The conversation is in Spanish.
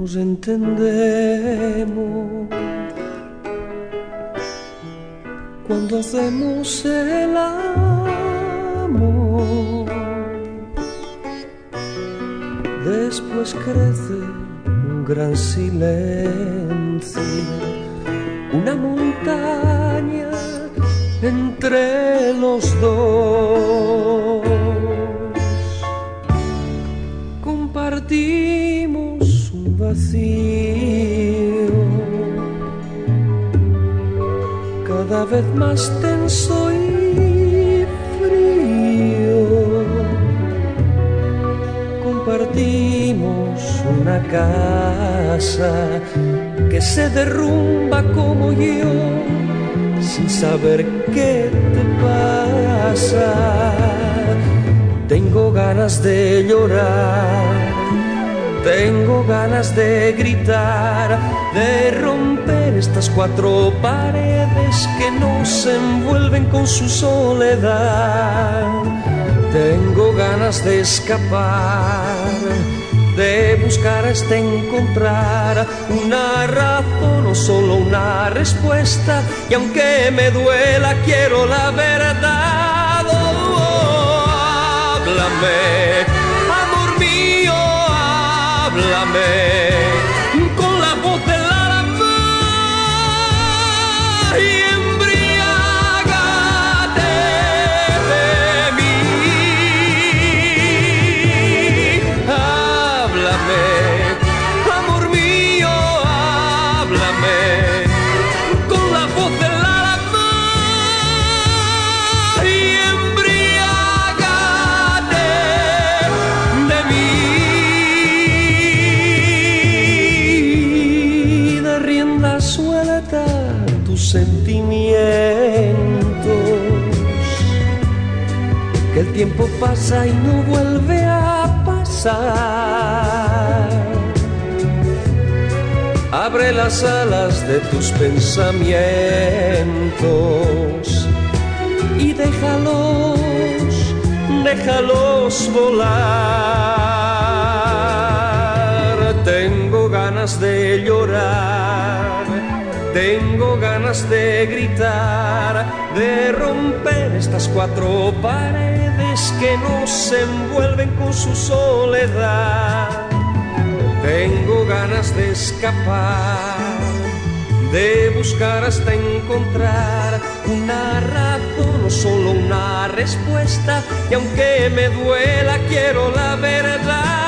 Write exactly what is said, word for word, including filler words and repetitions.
nos entendemos cuando hacemos el amor. Después crece un gran silencio, una montaña entre los dos. Compartimos un vacío cada vez más tenso y frío. Compartimos una casa que se derrumba como yo, sin saber qué te pasa. Tengo ganas de llorar, tengo ganas de gritar, de romper estas cuatro paredes que nos envuelven con su soledad. Tengo ganas de escapar, de buscar hasta encontrar una razón o solo una respuesta. Y aunque me duela, quiero la verdad. Oh, oh, háblame, amor mío, háblame con la voz del alma y embriágate de mí. Háblame, amor mío, háblame con la voz del alma y embriágate de mí. Da rienda suelta a tus sentimientos, que el tiempo pasa y no vuelve a pasar. Abre las alas de tus pensamientos y déjalos, déjalos volar. Tengo ganas de llorar, tengo ganas de gritar, de romper estas cuatro paredes que nos envuelven con su soledad. Tengo ganas de escapar, de buscar hasta encontrar una razón o solo una respuesta. Y aunque me duela, quiero la verdad.